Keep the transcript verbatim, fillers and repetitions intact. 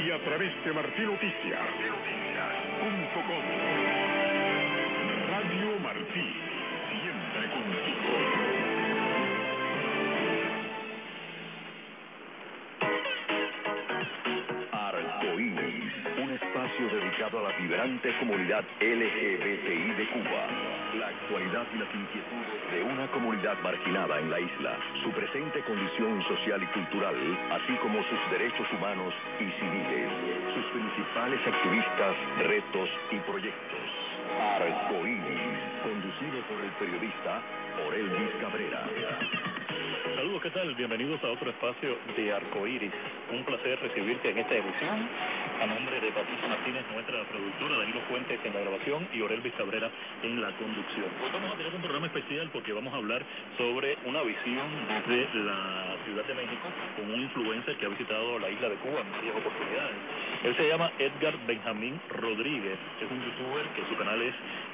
y a través de Martí Noticias punto com. Radio Martí, siempre contigo. Arcoíris, un espacio dedicado a la vibrante comunidad L G B T I de Cuba. La actualidad y las inquietudes de una comunidad marginada en la isla, su presente condición social y cultural, así como sus derechos humanos y civiles, sus principales activistas, retos y proyectos. Arcoíris, conducido por el periodista Orelvis Cabrera. Saludos, ¿qué tal? Bienvenidos a otro espacio de Arcoíris. Un placer recibirte en esta edición. A nombre de Patricia Martínez, nuestra productora, Danilo Fuentes en la grabación y Orelvis Cabrera en la conducción. Hoy vamos a tener un programa especial porque vamos a hablar sobre una visión desde la Ciudad de México con un influencer que ha visitado la isla de Cuba en varias oportunidades. Él se llama Edgar Benjamín Rodríguez. Es un youtuber que su canal es